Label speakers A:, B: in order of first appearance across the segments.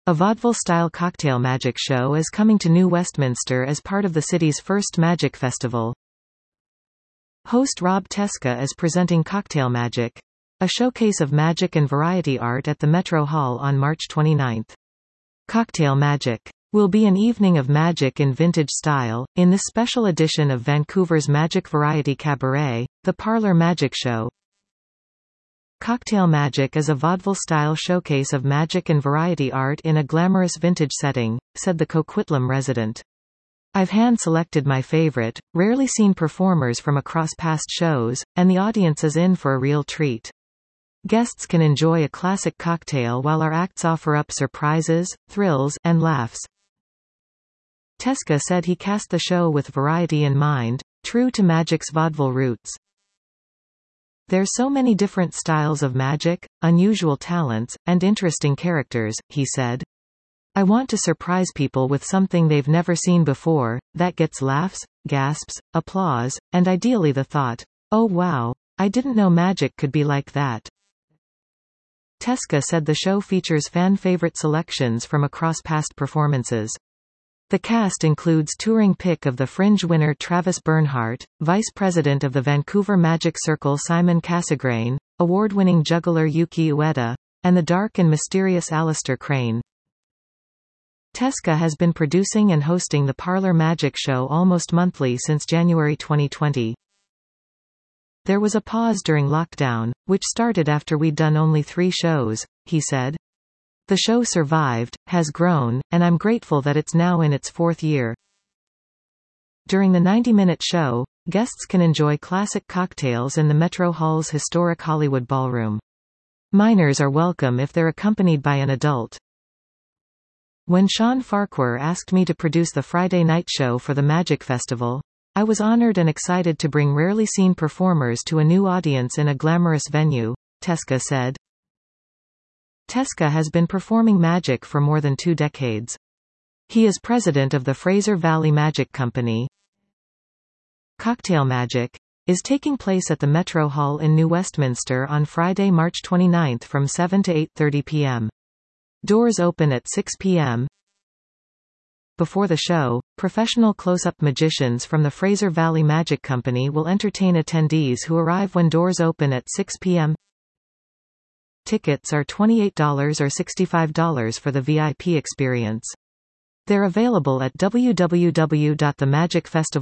A: A vaudeville-style cocktail magic show is coming to New Westminster as part of the city's first magic festival. Host Rob Teska is presenting Cocktail Magic, a showcase of magic and variety art at the Metro Hall on March 29. Cocktail Magic will be an evening of magic in vintage style, in this special edition of Vancouver's Magic Variety Cabaret, the Parlor Magic Show. Cocktail Magic is a vaudeville-style showcase of magic and variety art in a glamorous vintage setting, said the Coquitlam resident. I've hand-selected my favorite, rarely seen performers from across past shows, and the audience is in for a real treat. Guests can enjoy a classic cocktail while our acts offer up surprises, thrills, and laughs. Teska said he cast the show with variety in mind, true to magic's vaudeville roots. There's so many different styles of magic, unusual talents, and interesting characters, he said. I want to surprise people with something they've never seen before, that gets laughs, gasps, applause, and ideally the thought, oh wow, I didn't know magic could be like that. Teska said the show features fan-favorite selections from across past performances. The cast includes touring pick of the Fringe winner Travis Bernhardt, vice president of the Vancouver Magic Circle Simon Cassegrain, award-winning juggler Yuki Ueda, and the dark and mysterious Alistair Crane. Teska has been producing and hosting the Parlor Magic Show almost monthly since January 2020. There was a pause during lockdown, which started after we'd done only 3 shows, he said. The show survived, has grown, and I'm grateful that it's now in its 4th year. During the 90-minute show, guests can enjoy classic cocktails in the Metro Hall's historic Hollywood Ballroom. Minors are welcome if they're accompanied by an adult. When Sean Farquhar asked me to produce the Friday night show for the Magic Festival, I was honored and excited to bring rarely seen performers to a new audience in a glamorous venue, Teska said. Teska has been performing magic for more than 2 decades. He is president of the Fraser Valley Magic Company. Cocktail Magic is taking place at the Metro Hall in New Westminster on Friday, March 29 from 7 to 8:30 p.m. Doors open at 6 p.m. Before the show, professional close-up magicians from the Fraser Valley Magic Company will entertain attendees who arrive when doors open at 6 p.m. Tickets are $28 or $65 for the VIP experience. They're available at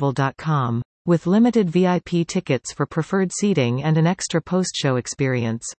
A: www.themagicfestival.com, with limited VIP tickets for preferred seating and an extra post-show experience.